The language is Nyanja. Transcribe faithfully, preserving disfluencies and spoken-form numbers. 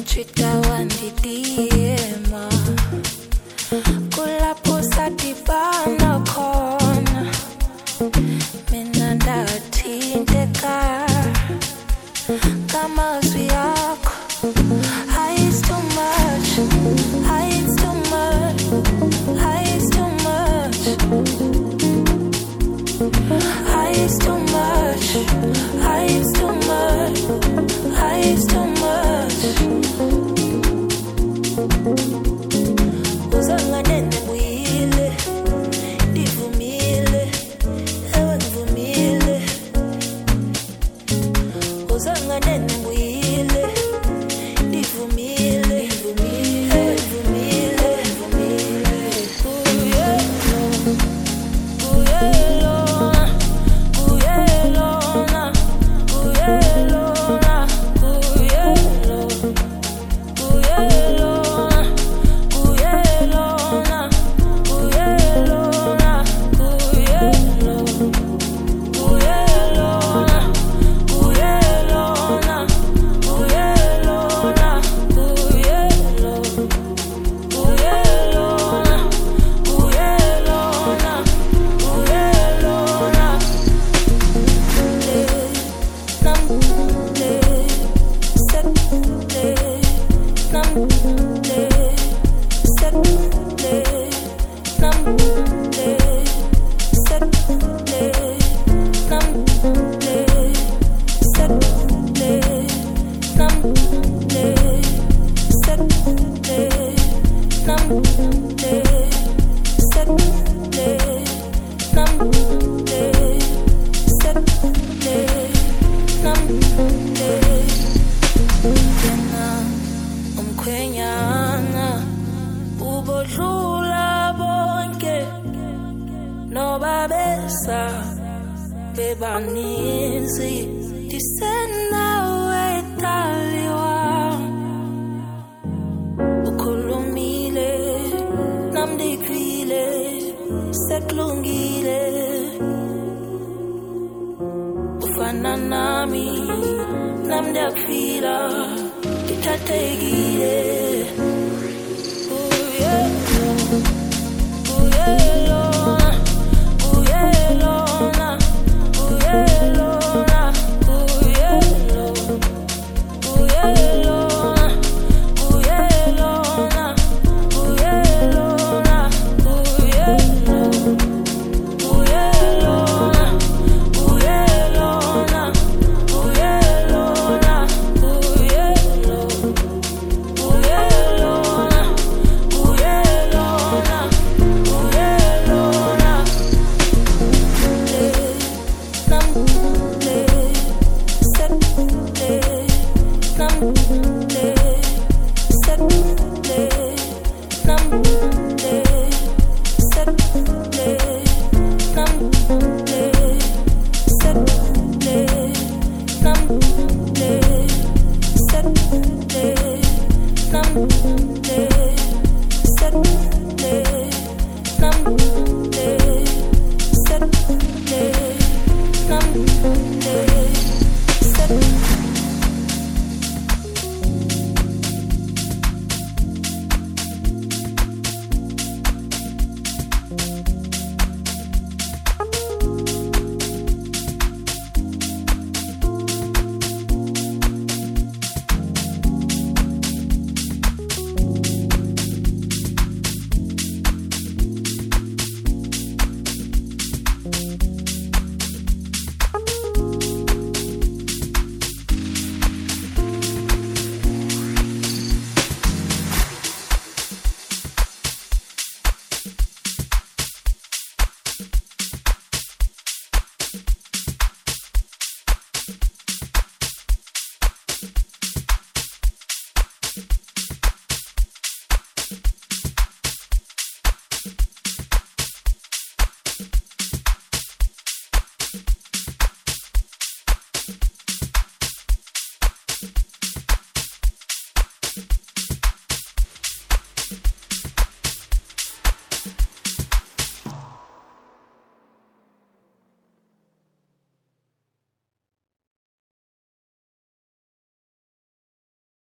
chitawandidiyema kulapho sadibana khona mina ndathinteka ngamazwi akho. It's too much, it's too much, it's too much, it's too much, it's too much, it's too much. Uzanganene buyile, ndivumile, ewe ngivumile. Uzanganene buyile, ndivumile, ndivumile, ndivumile, ndivumile. Kuyelona, kuyelona, kuyelona, kuyelona, kuyelona, kuyelona, kuyelona, kuyelona, kuyelona, kuyelona, kuyelona, kuyelona, kuyelona, kuyelona, kuyelona. Umkhwenyana ubodlula bonke nobabesa bebaninzi ndisenawe taliwa ukhulumile namdikile sekulungile ufana nami namndakufila ngithathekile.